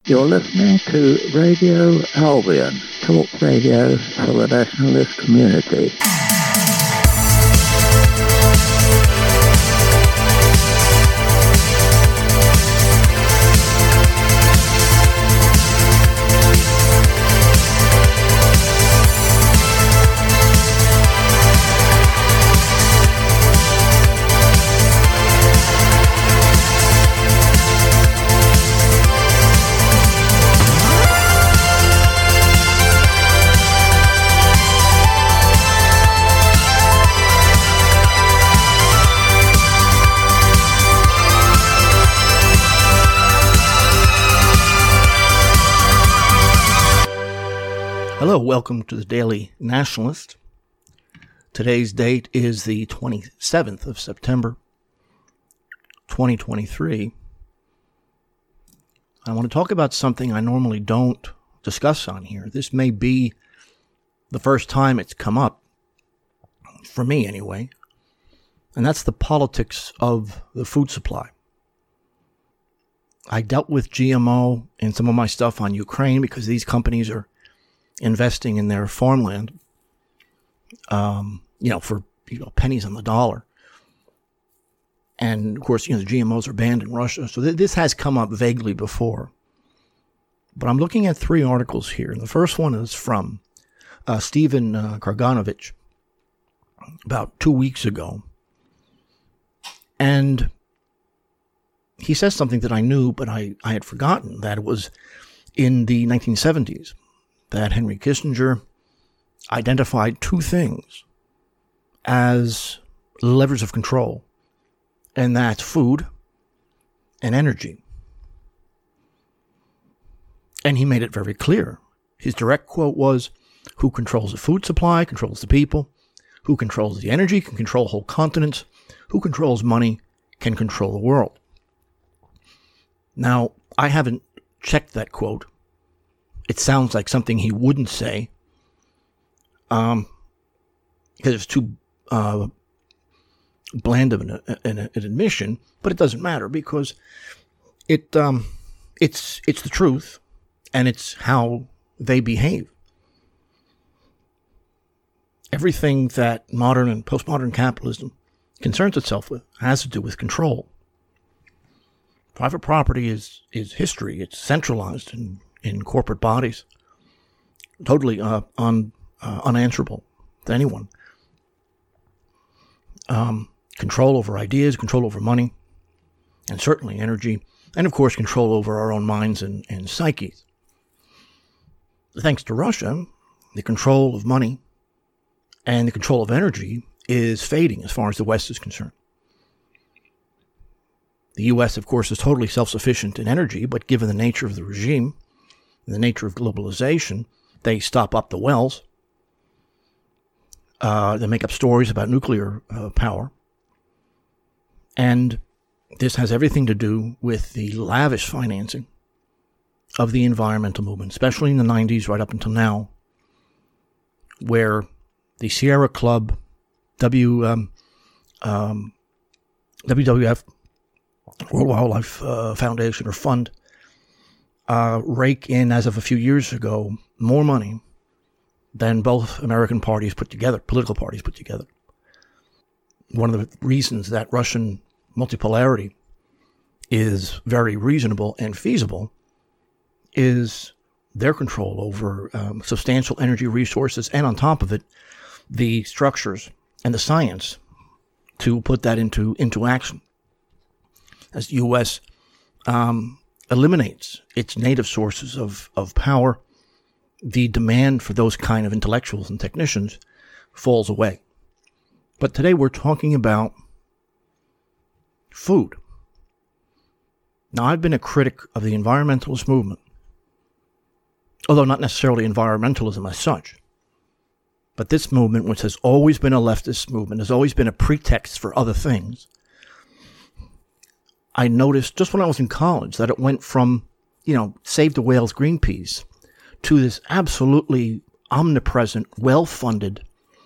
You're listening to Radio Albion, talk radio for the nationalist community. Hello, welcome to the Daily Nationalist. Today's date is the 27th of September, 2023. I want to talk about something I normally don't discuss on here. This may be the first time it's come up, for me anyway, and that's the politics of the food supply. I dealt with GMO in some of my stuff on Ukraine because these companies are investing in their farmland, for pennies on the dollar. And of course, the GMOs are banned in Russia. So this has come up vaguely before. But I'm looking at three articles here. And the first one is from Stephen Kaganovich about 2 weeks ago. And he says something that I knew, but I had forgotten, that it was in the 1970s. That Henry Kissinger identified two things as levers of control, and that's food and energy. And he made it very clear. His direct quote was, who controls the food supply controls the people, who controls the energy can control whole continents, who controls money can control the world. Now, I haven't checked that quote. It sounds like something he wouldn't say, because it's too bland of an admission. But it doesn't matter because it's the truth, and it's how they behave. Everything that modern and postmodern capitalism concerns itself with has to do with control. Private property is history. It's centralized in corporate bodies, totally unanswerable to anyone. Control over ideas, control over money, and certainly energy, and of course control over our own minds and psyches. Thanks to Russia, the control of money and the control of energy is fading as far as the West is concerned. The U.S., of course, is totally self-sufficient in energy, but given the nature of the regime, the nature of globalization, they stop up the wells. They make up stories about nuclear power. And this has everything to do with the lavish financing of the environmental movement, especially in the 90s right up until now, where the Sierra Club, WWF, World Wildlife Foundation or Fund, rake in, as of a few years ago, more money than both American parties put together, political parties put together. One of the reasons that Russian multipolarity is very reasonable and feasible is their control over substantial energy resources, and on top of it, the structures and the science to put that into action. As the U.S. Eliminates its native sources of power, the demand for those kind of intellectuals and technicians falls away. But today we're talking about food. Now, I've been a critic of the environmentalist movement, although not necessarily environmentalism as such. But this movement, which has always been a leftist movement, has always been a pretext for other things. I noticed just when I was in college that it went from, Save the Whales, Greenpeace, to this absolutely omnipresent, well-funded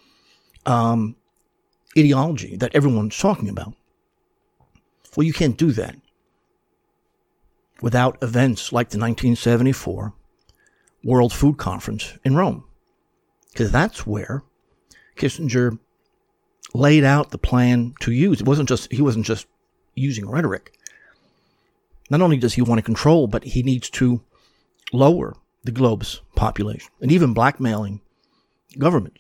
ideology that everyone's talking about. Well, you can't do that. without events like the 1974 World Food Conference in Rome. Because that's where Kissinger laid out the plan to use. He wasn't just using rhetoric. Not only does he want to control, but he needs to lower the globe's population and even blackmailing government.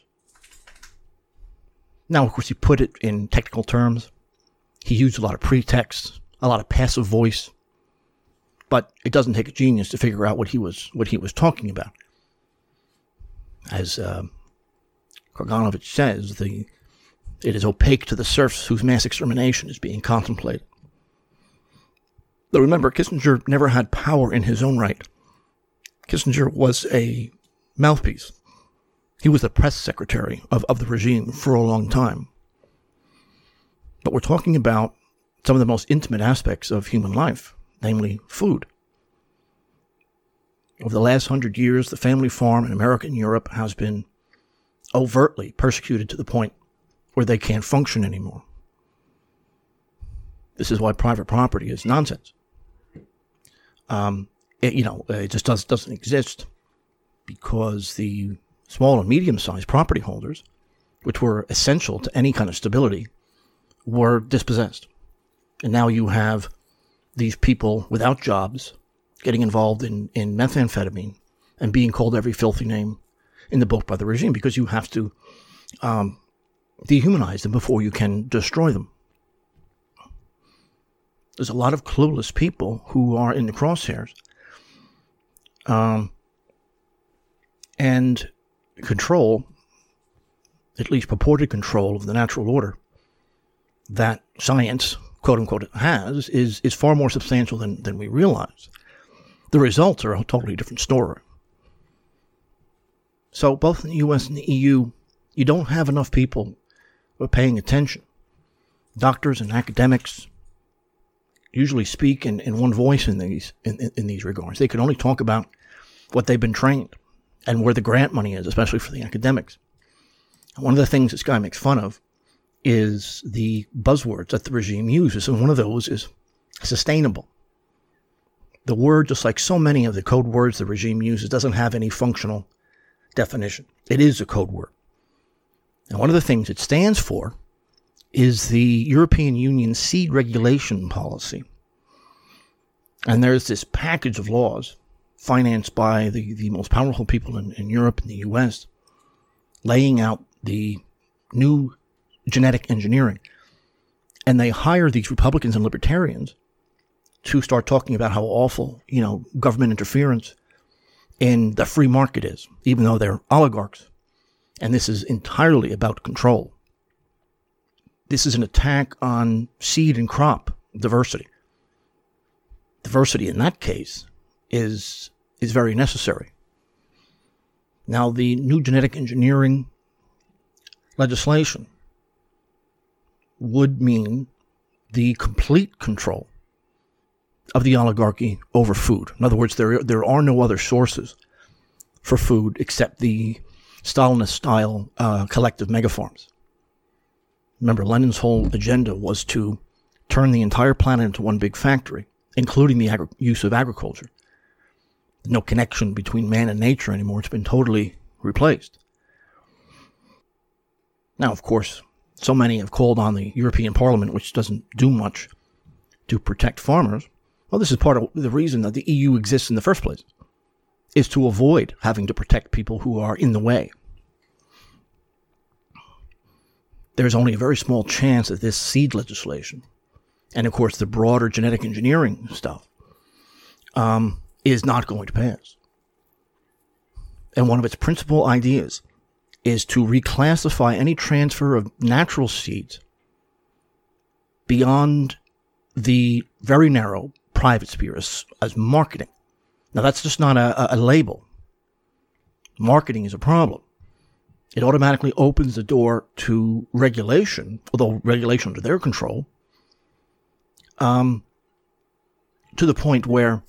Now, of course, he put it in technical terms. He used a lot of pretext, a lot of passive voice, but it doesn't take a genius to figure out what he was talking about. As Kaganovich says, it is opaque to the serfs whose mass extermination is being contemplated. Though remember, Kissinger never had power in his own right. Kissinger was a mouthpiece. He was the press secretary of the regime for a long time. But we're talking about some of the most intimate aspects of human life, namely food. Over the last 100 years, the family farm in America and Europe has been overtly persecuted to the point where they can't function anymore. This is why private property is nonsense. It just doesn't exist because the small and medium-sized property holders, which were essential to any kind of stability, were dispossessed. And now you have these people without jobs getting involved in methamphetamine and being called every filthy name in the book by the regime because you have to dehumanize them before you can destroy them. There's a lot of clueless people who are in the crosshairs. And control, at least purported control of the natural order that science, quote unquote, has is far more substantial than we realize. The results are a totally different story. So both in the US and the EU, you don't have enough people who are paying attention. Doctors and academics usually speak in one voice in these regards. They can only talk about what they've been trained and where the grant money is, especially for the academics. One of the things this guy makes fun of is the buzzwords that the regime uses, and one of those is sustainable. The word, just like so many of the code words the regime uses, doesn't have any functional definition. It is a code word. And one of the things it stands for is the European Union seed regulation policy. And there's this package of laws financed by the most powerful people in Europe and the US, laying out the new genetic engineering. And they hire these Republicans and libertarians to start talking about how awful, government interference in the free market is, even though they're oligarchs. And this is entirely about control. This is an attack on seed and crop diversity. Diversity in that case is very necessary. Now, the new genetic engineering legislation would mean the complete control of the oligarchy over food. In other words, there are no other sources for food except the Stalinist-style collective megafarms. Remember, Lenin's whole agenda was to turn the entire planet into one big factory, including the use of agriculture. No connection between man and nature anymore. It's been totally replaced. Now, of course, so many have called on the European Parliament, which doesn't do much to protect farmers. Well, this is part of the reason that the EU exists in the first place, is to avoid having to protect people who are in the way. There's only a very small chance that this seed legislation, and of course the broader genetic engineering stuff, is not going to pass. And one of its principal ideas is to reclassify any transfer of natural seeds beyond the very narrow private sphere as marketing. Now, that's just not a label. Marketing is a problem. It automatically opens the door to regulation, although regulation under their control, to the point where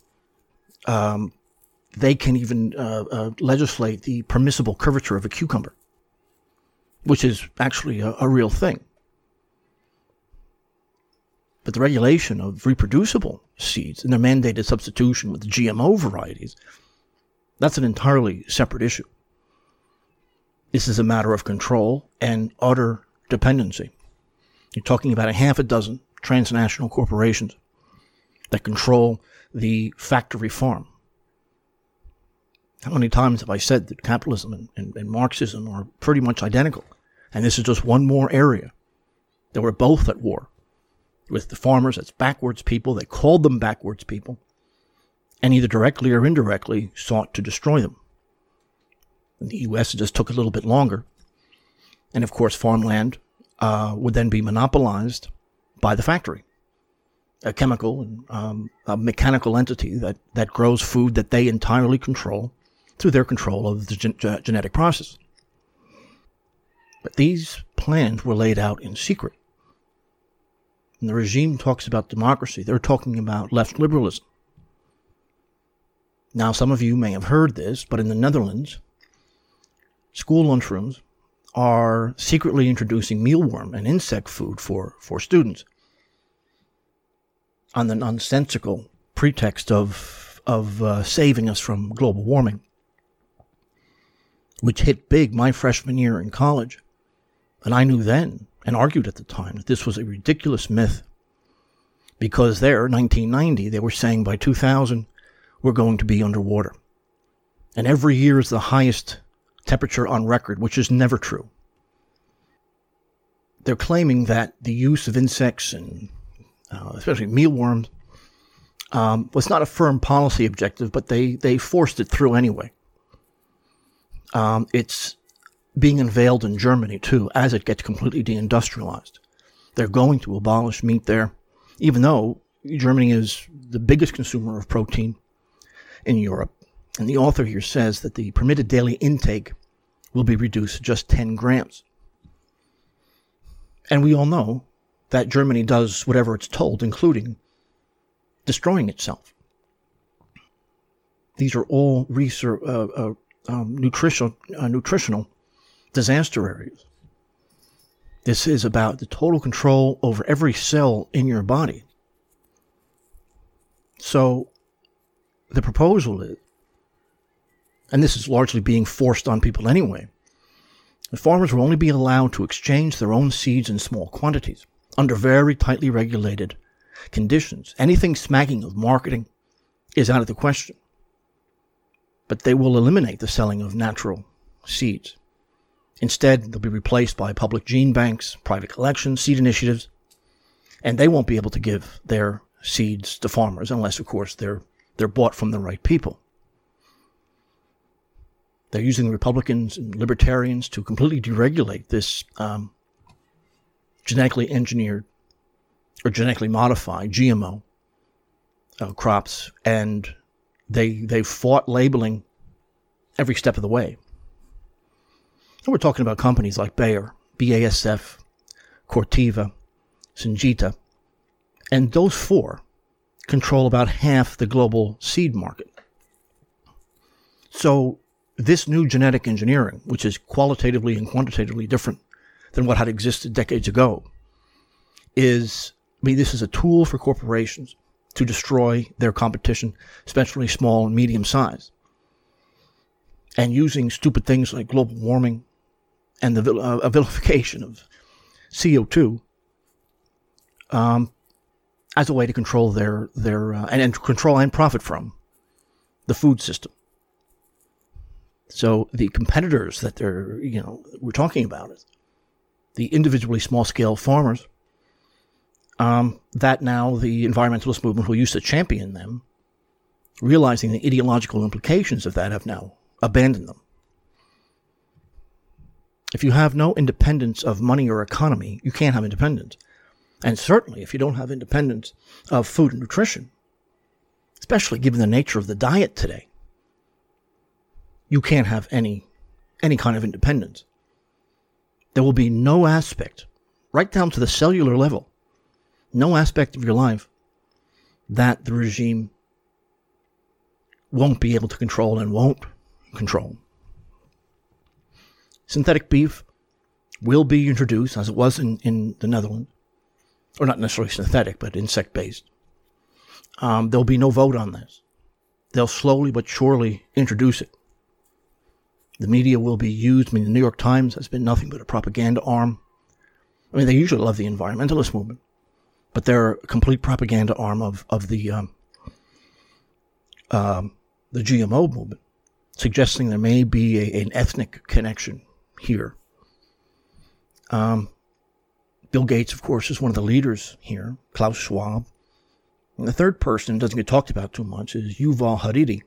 they can even legislate the permissible curvature of a cucumber, which is actually a real thing. But the regulation of reproducible seeds and their mandated substitution with GMO varieties, that's an entirely separate issue. This is a matter of control and utter dependency. You're talking about a half a dozen transnational corporations that control the factory farm. How many times have I said that capitalism and Marxism are pretty much identical? And this is just one more area that we're both at war with the farmers. That's backwards people. They called them backwards people, and either directly or indirectly sought to destroy them. And the U.S. just took a little bit longer. And of course, farmland would then be monopolized by the factory, a chemical and a mechanical entity that grows food that they entirely control through their control of the genetic process. But these plans were laid out in secret. When the regime talks about democracy, they're talking about left liberalism. Now, some of you may have heard this, but in the Netherlands, school lunchrooms are secretly introducing mealworm and insect food for students on the nonsensical pretext of saving us from global warming, which hit big my freshman year in college. And I knew then, and argued at the time, that this was a ridiculous myth. Because there, 1990, they were saying by 2000, we're going to be underwater. And every year is the highest temperature on record, which is never true. They're claiming that the use of insects and especially mealworms was not a firm policy objective, but they forced it through anyway. It's being unveiled in Germany, too, as it gets completely deindustrialized. They're going to abolish meat there, even though Germany is the biggest consumer of protein in Europe. And the author here says that the permitted daily intake will be reduced to just 10 grams. And we all know that Germany does whatever it's told, including destroying itself. These are all nutritional disaster areas. This is about the total control over every cell in your body. So the proposal is, and this is largely being forced on people anyway, the farmers will only be allowed to exchange their own seeds in small quantities under very tightly regulated conditions. Anything smacking of marketing is out of the question. But they will eliminate the selling of natural seeds. Instead, they'll be replaced by public gene banks, private collections, seed initiatives, and they won't be able to give their seeds to farmers unless, of course, they're bought from the right people. They're using Republicans and libertarians to completely deregulate this genetically engineered or genetically modified GMO crops, and they've fought labeling every step of the way. And we're talking about companies like Bayer, BASF, Corteva, Syngenta, and those four control about half the global seed market. So this new genetic engineering, which is qualitatively and quantitatively different than what had existed decades ago, this is a tool for corporations to destroy their competition, especially small and medium size. And using stupid things like global warming and the vilification of CO2 as a way to control their and control and profit from the food system. So the competitors that we're talking about is the individually small-scale farmers that now the environmentalist movement who used to champion them, realizing the ideological implications of that, have now abandoned them. If you have no independence of money or economy, you can't have independence. And certainly if you don't have independence of food and nutrition, especially given the nature of the diet today, you can't have any kind of independence. There will be no aspect, right down to the cellular level, no aspect of your life that the regime won't be able to control and won't control. Synthetic beef will be introduced, as it was in the Netherlands, or not necessarily synthetic, but insect-based. There'll be no vote on this. They'll slowly but surely introduce it. The media will be used. I mean, the New York Times has been nothing but a propaganda arm. I mean, they usually love the environmentalist movement, but they're a complete propaganda arm of the GMO movement, suggesting there may be an ethnic connection here. Bill Gates, of course, is one of the leaders here, Klaus Schwab. And the third person who doesn't get talked about too much is Yuval Hariri,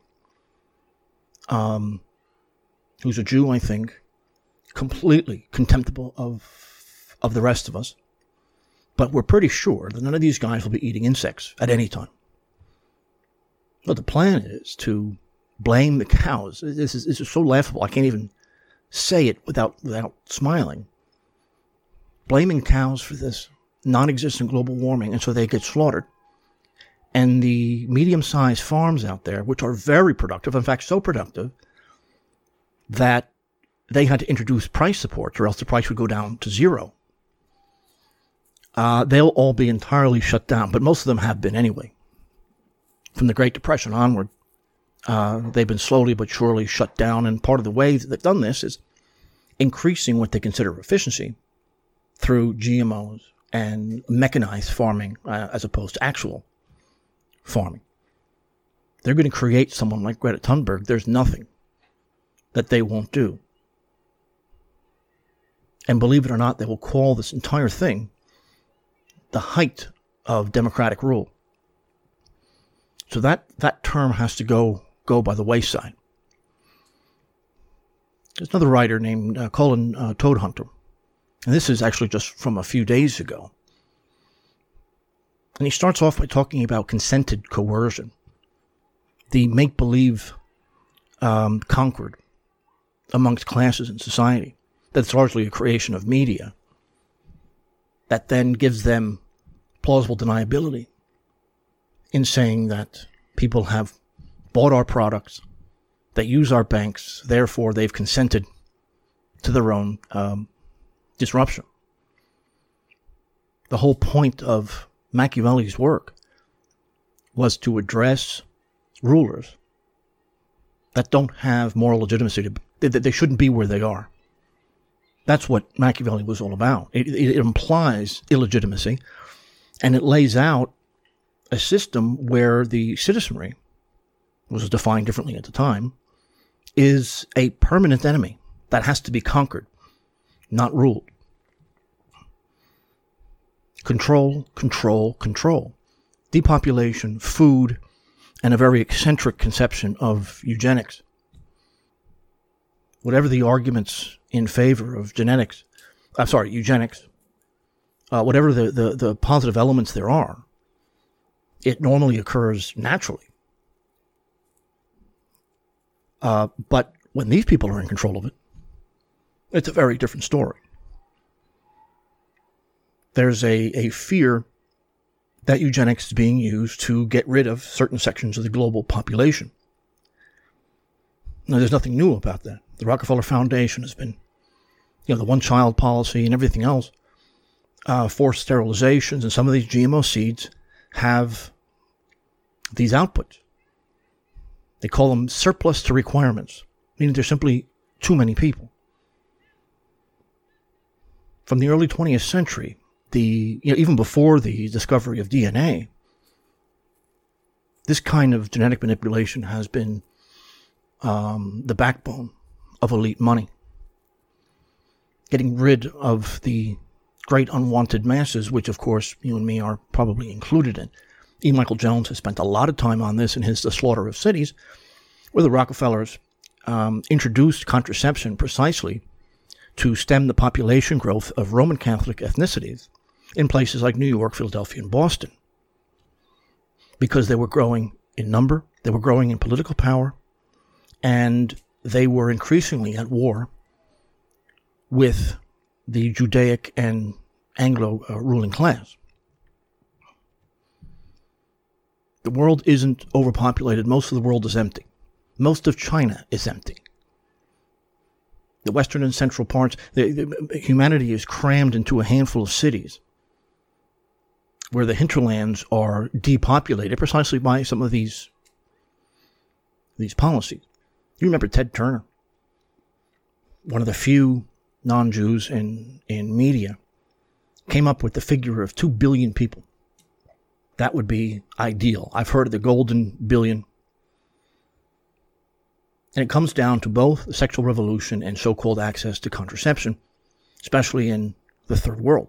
who's a Jew, I think, completely contemptible of the rest of us. But we're pretty sure that none of these guys will be eating insects at any time. But the plan is to blame the cows. This is so laughable. I can't even say it without smiling. Blaming cows for this non-existent global warming, and so they get slaughtered. And the medium-sized farms out there, which are very productive, in fact, so productive that they had to introduce price support, or else the price would go down to zero. They'll all be entirely shut down, but most of them have been anyway. From the Great Depression onward, they've been slowly but surely shut down, and part of the way that they've done this is increasing what they consider efficiency through GMOs and mechanized farming as opposed to actual farming. They're going to create someone like Greta Thunberg. There's nothing that they won't do. And believe it or not, they will call this entire thing the height of democratic rule. So that term has to go by the wayside. There's another writer named Colin Toadhunter, and this is actually just from a few days ago. And he starts off by talking about consented coercion, the make-believe conquered amongst classes in society. That's largely a creation of media that then gives them plausible deniability in saying that people have bought our products, they use our banks, therefore they've consented to their own disruption. The whole point of Machiavelli's work was to address rulers that don't have moral legitimacy, that they shouldn't be where they are. That's what Machiavelli was all about. It implies illegitimacy, and it lays out a system where the citizenry, which was defined differently at the time, is a permanent enemy that has to be conquered, not ruled. Control, control, control. Depopulation, food, and a very eccentric conception of eugenics. Whatever the arguments in favor of eugenics, whatever the positive elements there are, it normally occurs naturally. But when these people are in control of it, it's a very different story. There's a fear that eugenics is being used to get rid of certain sections of the global population. Now, there's nothing new about that. The Rockefeller Foundation has been, the one-child policy and everything else, forced sterilizations, and some of these GMO seeds have these outputs. They call them surplus to requirements, meaning there's simply too many people. From the early 20th century, even before the discovery of DNA, this kind of genetic manipulation has been the backbone of elite money. Getting rid of the great unwanted masses, which of course you and me are probably included in. E. Michael Jones has spent a lot of time on this in his The Slaughter of Cities, where the Rockefellers introduced contraception precisely to stem the population growth of Roman Catholic ethnicities in places like New York, Philadelphia, and Boston. Because they were growing in number, they were growing in political power, and they were increasingly at war with the Judaic and Anglo ruling class. The world isn't overpopulated. Most of the world is empty. Most of China is empty. The western and central parts, humanity is crammed into a handful of cities. where the hinterlands are depopulated precisely by some of these policies. You remember Ted Turner, one of the few non-Jews in media, came up with the figure of 2 billion people. That would be ideal. I've heard of the golden billion. And it comes down to both the sexual revolution and so-called access to contraception, especially in the third world.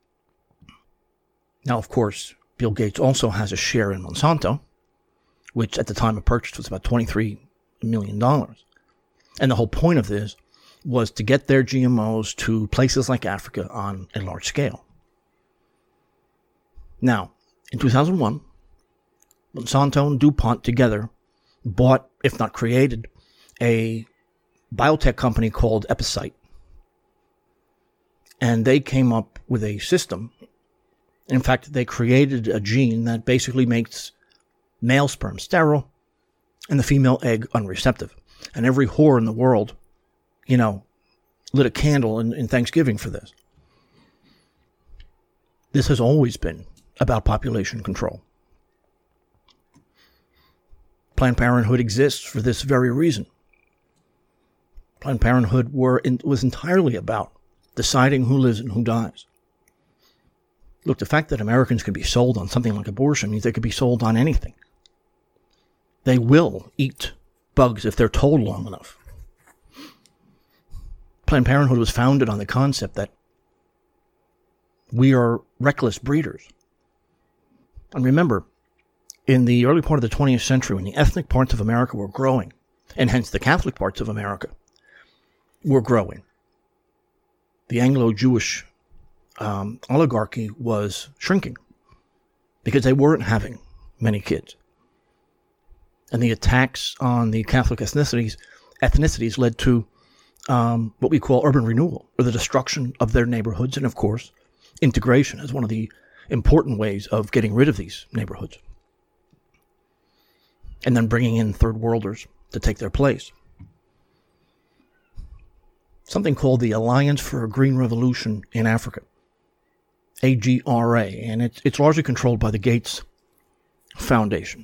Now, of course, Bill Gates also has a share in Monsanto, which at the time of purchase was about $23 million. And the whole point of this was to get their GMOs to places like Africa on a large scale. Now, in 2001, Monsanto and DuPont together bought, if not created, a biotech company called Epicite. And they came up with a system. In fact, they created a gene that basically makes male sperm sterile and the female egg unreceptive. And every whore in the world, lit a candle in Thanksgiving for this. This has always been about population control. Planned Parenthood exists for this very reason. Planned Parenthood was entirely about deciding who lives and who dies. Look, the fact that Americans can be sold on something like abortion means they could be sold on anything. They will eat bugs if they're told long enough. Planned Parenthood was founded on the concept that we are reckless breeders. And remember, in the early part of the 20th century, when the ethnic parts of America were growing, and hence the Catholic parts of America were growing, the Anglo-Jewish oligarchy was shrinking because they weren't having many kids. And the attacks on the Catholic ethnicities led to what we call urban renewal, or the destruction of their neighborhoods, and of course, integration as one of the important ways of getting rid of these neighborhoods. And then bringing in third worlders to take their place. Something called the Alliance for a Green Revolution in Africa, AGRA, and it's largely controlled by the Gates Foundation.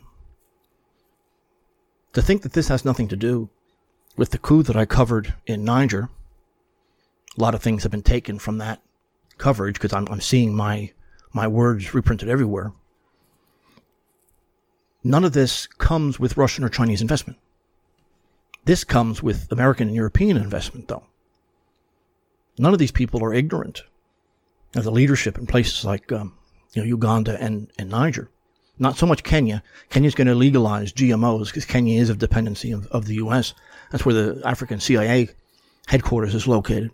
To think that this has nothing to do with the coup that I covered in Niger, a lot of things have been taken from that coverage because I'm seeing my words reprinted everywhere. None of this comes with Russian or Chinese investment. This comes with American and European investment, though. None of these people are ignorant of the leadership in places like Uganda and Niger. Not so much Kenya. Kenya's going to legalize GMOs because Kenya is of dependency of the U.S. That's where the African CIA headquarters is located.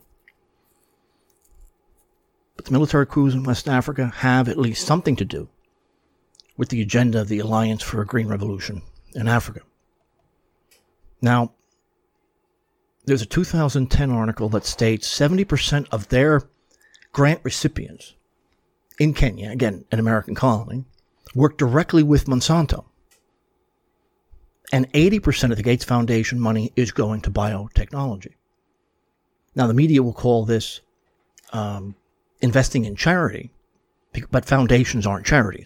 But the military coups in West Africa have at least something to do with the agenda of the Alliance for a Green Revolution in Africa. Now, there's a 2010 article that states 70% of their grant recipients in Kenya, again, an American colony, work directly with Monsanto. And 80% of the Gates Foundation money is going to biotechnology. Now, the media will call this investing in charity, but foundations aren't charities.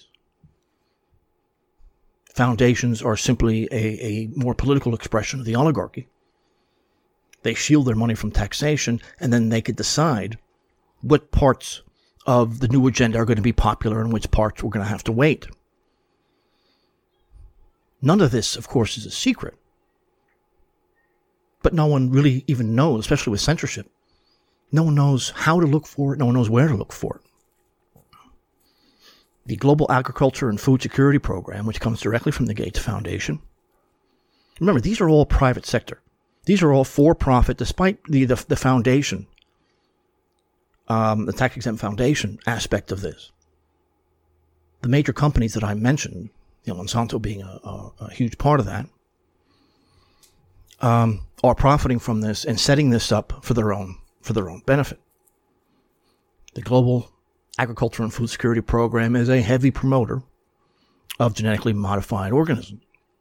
Foundations are simply a more political expression of the oligarchy. They shield their money from taxation, and then they could decide what parts of the new agenda are going to be popular and which parts we're going to have to wait. None of this, of course, is a secret. But no one really even knows, especially with censorship. No one knows how to look for it. No one knows where to look for it. The Global Agriculture and Food Security Program, which comes directly from the Gates Foundation. Remember, these are all private sector. These are all for-profit, despite the foundation, the tax-exempt foundation aspect of this. The major companies that I mentioned, Monsanto being a huge part of that, are profiting from this and setting this up for their own benefit. The Global Agriculture and Food Security Program is a heavy promoter of genetically modified organisms.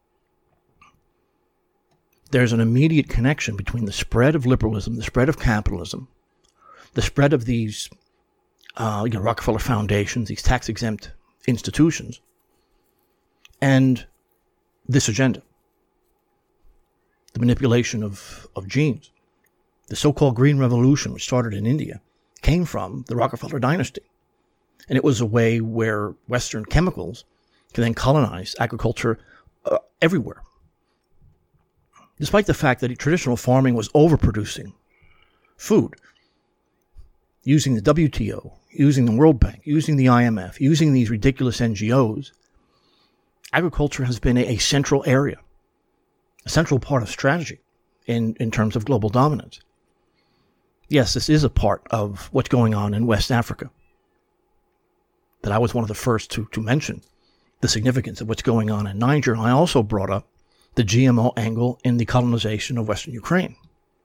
There's an immediate connection between the spread of liberalism, the spread of capitalism, the spread of these Rockefeller foundations, these tax-exempt institutions and this agenda, the manipulation of genes. The so-called Green Revolution, which started in India, came from the Rockefeller dynasty. And it was a way where Western chemicals can then colonize agriculture everywhere. Despite the fact that traditional farming was overproducing food, using the WTO, using the World Bank, using the IMF, using these ridiculous NGOs, agriculture has been a central area, a central part of strategy in terms of global dominance. Yes, this is a part of what's going on in West Africa. That I was one of the first to mention the significance of what's going on in Niger. I also brought up the GMO angle in the colonization of Western Ukraine.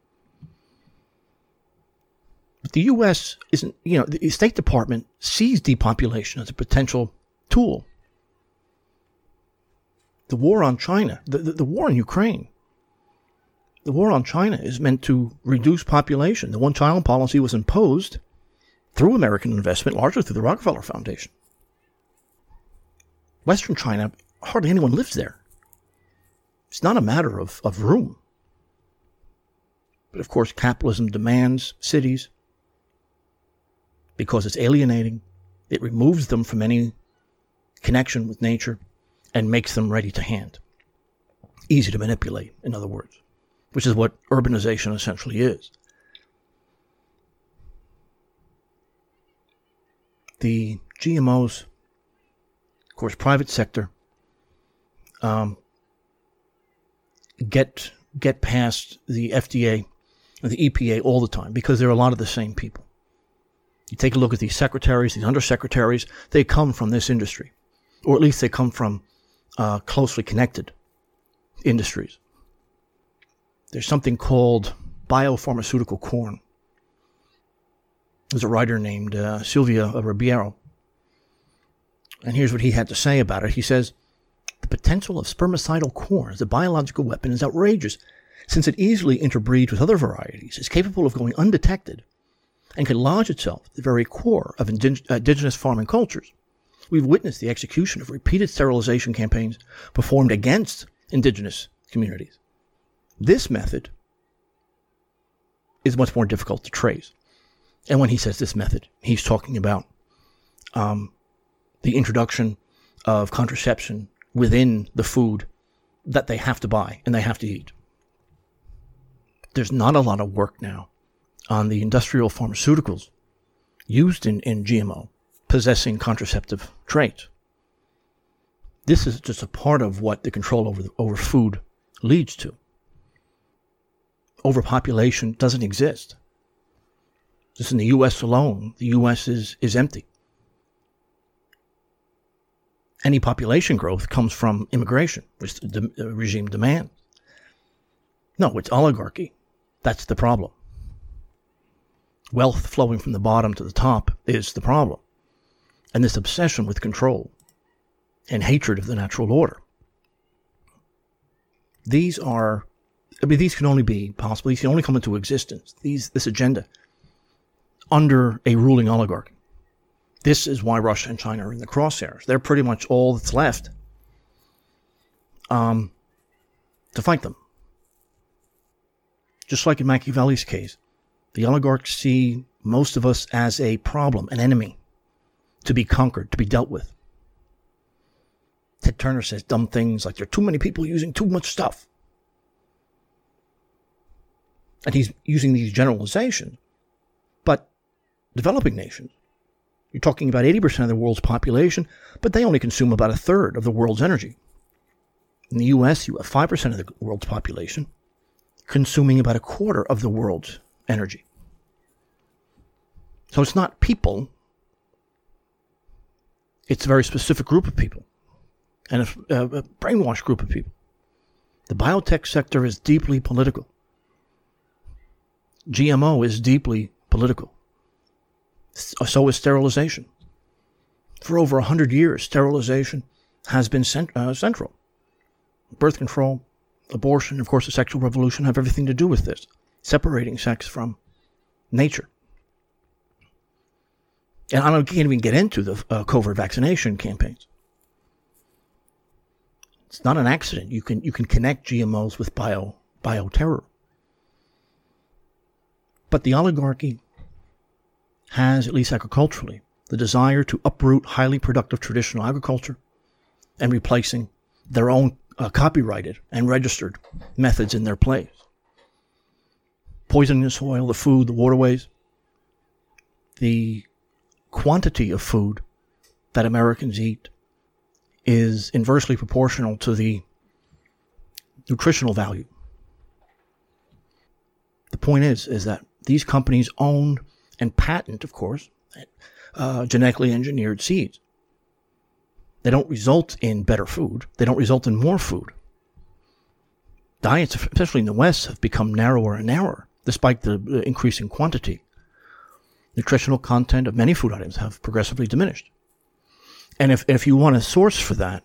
But the U.S. isn't, the State Department sees depopulation as a potential tool. The war on China, the war in Ukraine, the war on China is meant to reduce population. The one-child policy was imposed through American investment, largely through the Rockefeller Foundation. Western China, hardly anyone lives there. It's not a matter of room. But of course, capitalism demands cities because it's alienating. It removes them from any connection with nature and makes them ready to hand. Easy to manipulate, in other words, which is what urbanization essentially is. The GMOs, of course, private sector, get past the FDA and the EPA all the time because they're a lot of the same people. You take a look at these secretaries, these undersecretaries, they come from this industry, or at least they come from closely connected industries. There's something called biopharmaceutical corn. There's a writer named Silvia Ribeiro. And here's what he had to say about it. He says, the potential of spermicidal corn as a biological weapon is outrageous, since it easily interbreeds with other varieties, is capable of going undetected, and can lodge itself at the very core of indigenous farming cultures. We've witnessed the execution of repeated sterilization campaigns performed against indigenous communities. This method is much more difficult to trace. And when he says this method, he's talking about the introduction of contraception within the food that they have to buy and they have to eat. There's not a lot of work now on the industrial pharmaceuticals used in GMO possessing contraceptive traits. This is just a part of what the control over food leads to. Overpopulation doesn't exist. Just in the U.S. alone, the U.S. is empty. Any population growth comes from immigration, which the regime demands. No, it's oligarchy. That's the problem. Wealth flowing from the bottom to the top is the problem. And this obsession with control and hatred of the natural order. These can only be possible. These can only come into existence. This agenda under a ruling oligarchy. This is why Russia and China are in the crosshairs. They're pretty much all that's left to fight them. Just like in Machiavelli's case, the oligarchs see most of us as a problem, an enemy, to be conquered, to be dealt with. Ted Turner says dumb things like there are too many people using too much stuff. And he's using these generalizations. But developing nations, you're talking about 80% of the world's population, but they only consume about a third of the world's energy. In the U.S., you have 5% of the world's population consuming about a quarter of the world's energy. So it's not people. It's a very specific group of people and a brainwashed group of people. The biotech sector is deeply political. GMO is deeply political. So is sterilization. For over 100 years, sterilization has been central. Birth control, abortion, of course, the sexual revolution have everything to do with this, separating sex from nature. And I can't even get into the covert vaccination campaigns. It's not an accident. You can connect GMOs with bioterror. But the oligarchy has, at least agriculturally, the desire to uproot highly productive traditional agriculture and replacing their own copyrighted and registered methods in their place. Poisoning the soil, the food, the waterways. The quantity of food that Americans eat is inversely proportional to the nutritional value. The point is that these companies own and patent, of course, genetically engineered seeds. They don't result in better food. They don't result in more food. Diets, especially in the West, have become narrower and narrower, despite the increasing quantity. Nutritional content of many food items have progressively diminished. And if you want a source for that,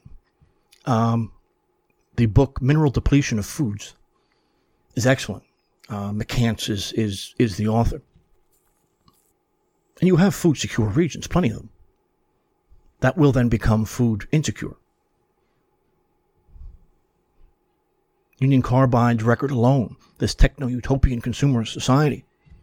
the book Mineral Depletion of Foods is excellent. McCants is the author. And you have food secure regions, plenty of them. That will then become food insecure. Union Carbide's record alone, this techno-utopian consumerist society.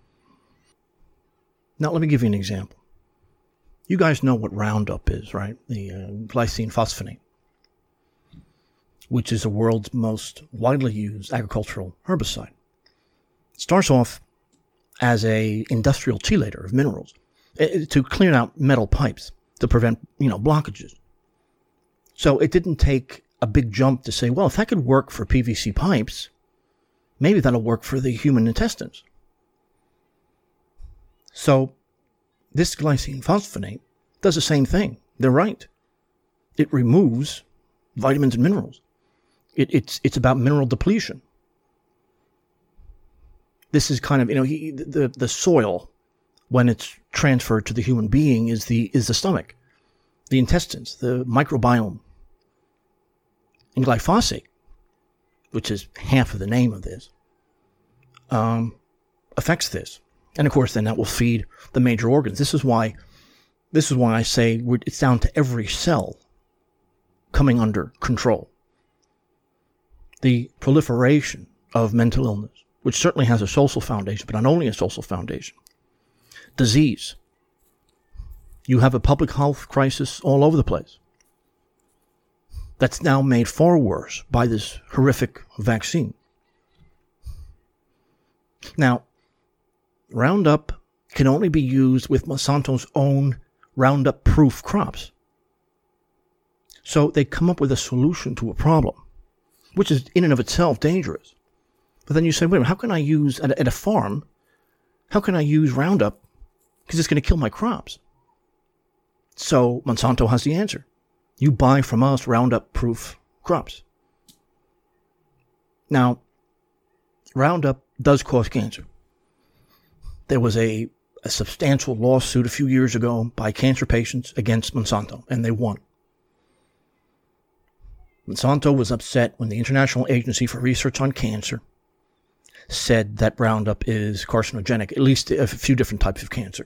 Now, let me give you an example. You guys know what Roundup is, right? The glycine phosphonate, which is the world's most widely used agricultural herbicide. It starts off as a industrial chelator of minerals to clean out metal pipes to prevent, blockages. So it didn't take a big jump to say, well, if that could work for PVC pipes, maybe that'll work for the human intestines. So this glycine phosphonate does the same thing. They're right. It removes vitamins and minerals. It's about mineral depletion. This is kind of, the soil, when it's transferred to the human being, is the stomach, the intestines, the microbiome. And glyphosate, which is half of the name of this, affects this. And of course, then that will feed the major organs. This is why I say it's down to every cell coming under control. The proliferation of mental illness, which certainly has a social foundation, but not only a social foundation. Disease. You have a public health crisis all over the place. That's now made far worse by this horrific vaccine. Now, Roundup can only be used with Monsanto's own Roundup-proof crops. So they come up with a solution to a problem, which is in and of itself dangerous. But then you say, wait a minute, how can I use, at a farm, how can I use Roundup? Because it's going to kill my crops. So Monsanto has the answer. You buy from us Roundup-proof crops. Now, Roundup does cause cancer. There was a substantial lawsuit a few years ago by cancer patients against Monsanto, and they won. Monsanto was upset when the International Agency for Research on Cancer said that Roundup is carcinogenic, at least a few different types of cancer.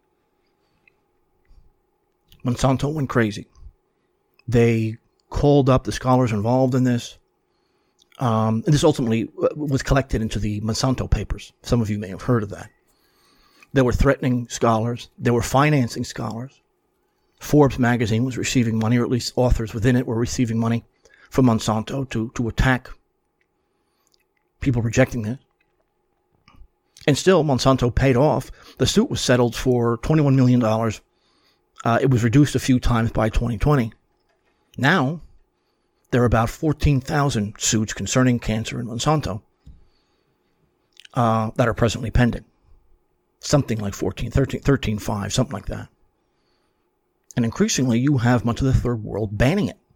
Monsanto went crazy. They called up the scholars involved in this. And this ultimately was collected into the Monsanto Papers. Some of you may have heard of that. They were threatening scholars. They were financing scholars. Forbes magazine was receiving money, or at least authors within it were receiving money from Monsanto to attack people rejecting this. And still, Monsanto paid off. The suit was settled for $21 million. It was reduced a few times by 2020. Now, there are about 14,000 suits concerning cancer in Monsanto that are presently pending. Something like 13.5, something like that. And increasingly, you have much of the third world banning it.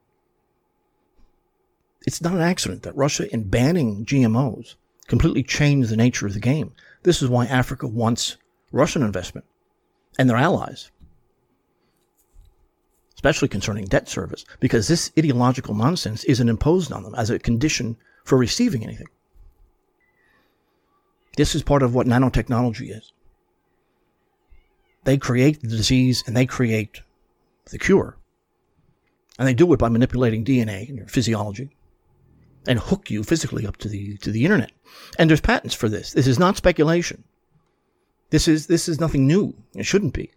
It's not an accident that Russia, in banning GMOs, completely changed the nature of the game. This is why Africa wants Russian investment and their allies, especially concerning debt service, because this ideological nonsense isn't imposed on them as a condition for receiving anything. This is part of what nanotechnology is. They create the disease and they create the cure. And they do it by manipulating DNA and your physiology and hook you physically up to the internet. And there's patents for this. This is not speculation. This is nothing new. It shouldn't be.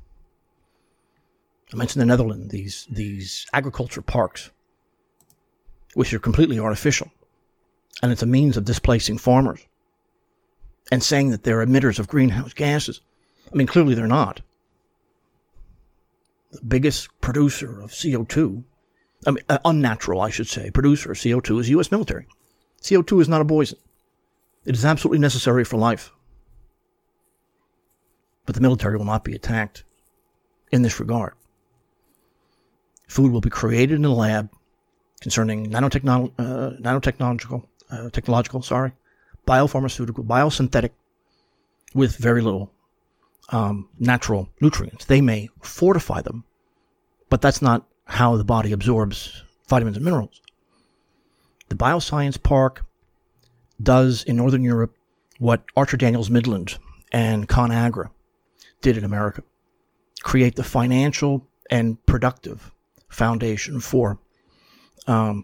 I mentioned the Netherlands, these agriculture parks, which are completely artificial. And it's a means of displacing farmers and saying that they're emitters of greenhouse gases. I mean, clearly they're not. The biggest producer of CO2, unnatural, I should say, producer of CO2 is the U.S. military. CO2 is not a poison. It is absolutely necessary for life. But the military will not be attacked in this regard. Food will be created in a lab concerning technological, biopharmaceutical, biosynthetic, with very little natural nutrients. They may fortify them, but that's not how the body absorbs vitamins and minerals. The Bioscience Park does in Northern Europe what Archer Daniels Midland and ConAgra did in America. Create the financial and productive foundation for the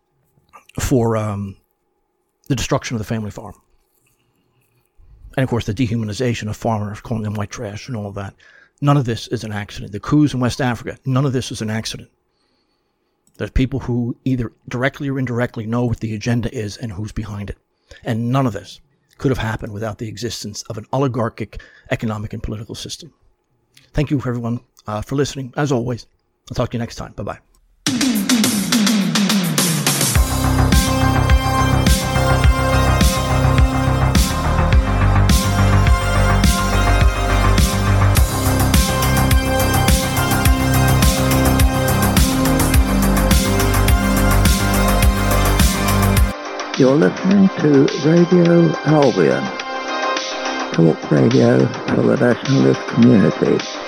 destruction of the family farm. And of course, the dehumanization of farmers, calling them white trash and all of that. None of this is an accident. The coups in West Africa, none of this is an accident. There's people who either directly or indirectly know what the agenda is and who's behind it. And none of this could have happened without the existence of an oligarchic economic and political system. Thank you, everyone, for listening. As always, I'll talk to you next time. Bye-bye. You're listening to Radio Albion, talk radio for the nationalist community.